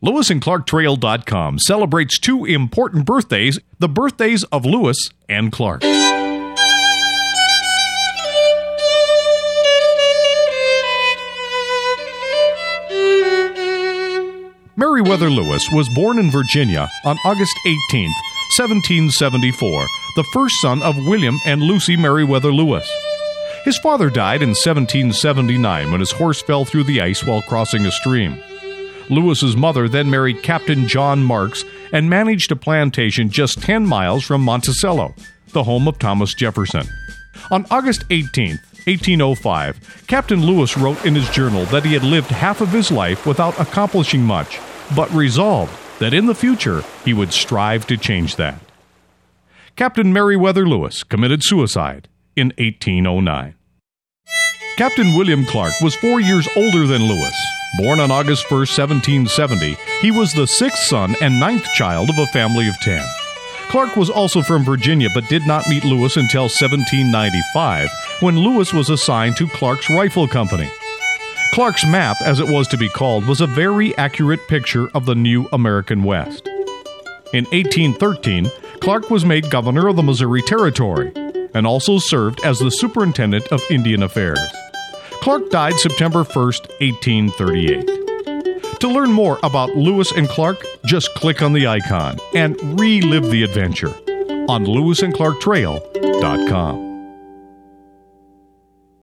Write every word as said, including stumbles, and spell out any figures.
Lewis and Clark Trail dot com celebrates two important birthdays, the birthdays of Lewis and Clark. Meriwether Lewis was born in Virginia on August eighteenth, seventeen seventy-four, the first son of William and Lucy Meriwether Lewis. His father died in seventeen seventy-nine when his horse fell through the ice while crossing a stream. Lewis's mother then married Captain John Marks and managed a plantation just ten miles from Monticello, the home of Thomas Jefferson. On August eighteenth, eighteen oh five, Captain Lewis wrote in his journal that he had lived half of his life without accomplishing much, but resolved that in the future he would strive to change that. Captain Meriwether Lewis committed suicide in eighteen oh nine. Captain William Clark was four years older than Lewis. Born on August first, seventeen seventy, he was the sixth son and ninth child of a family of ten. Clark was also from Virginia but did not meet Lewis until seventeen ninety-five, when Lewis was assigned to Clark's Rifle Company. Clark's map, as it was to be called, was a very accurate picture of the new American West. In eighteen thirteen, Clark was made governor of the Missouri Territory and also served as the superintendent of Indian Affairs. Clark died September first, eighteen thirty-eight. To learn more about Lewis and Clark, just click on the icon and relive the adventure on Lewis and Clark Trail dot com.